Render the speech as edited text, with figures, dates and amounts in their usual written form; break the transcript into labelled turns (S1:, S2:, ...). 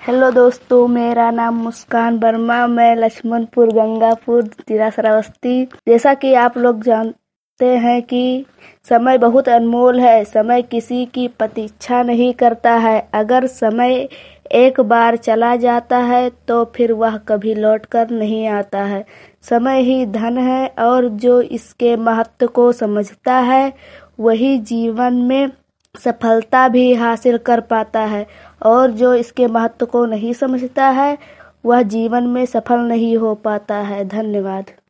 S1: Hello दोस्तों, मेरा नाम मुस्कान वर्मा। मैं लक्ष्मणपुर गंगापुर जिला श्रावस्ती। जैसा कि आप लोग जानते हैं कि समय बहुत अनमोल है। समय किसी की प्रतीक्षा नहीं करता है। अगर समय एक बार चला जाता है तो फिर वह कभी लौट कर नहीं आता है। समय ही धन है और जो इसके महत्व को समझता है वही जीवन में सफलता भी हासिल कर पाता है, और जो इसके महत्व को नहीं समझता है वह जीवन में सफल नहीं हो पाता है। धन्यवाद।